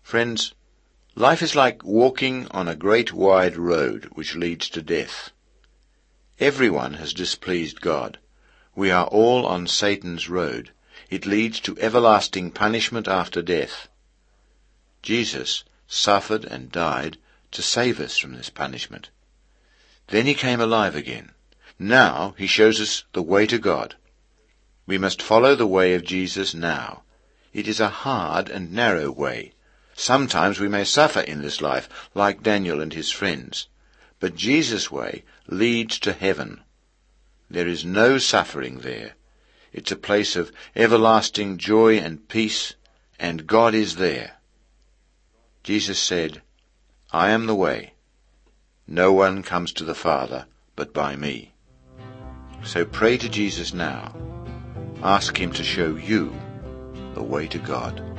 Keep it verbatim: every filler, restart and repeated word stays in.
Friends, life is like walking on a great wide road which leads to death. Everyone has displeased God. We are all on Satan's road. It leads to everlasting punishment after death. Jesus suffered and died to save us from this punishment. Then he came alive again. Now he shows us the way to God. We must follow the way of Jesus now. It is a hard and narrow way. Sometimes we may suffer in this life, like Daniel and his friends. But Jesus' way leads to heaven. There is no suffering there. It's a place of everlasting joy and peace, and God is there. Jesus said, "I am the way. No one comes to the Father but by me." So pray to Jesus now. Ask him to show you the way to God.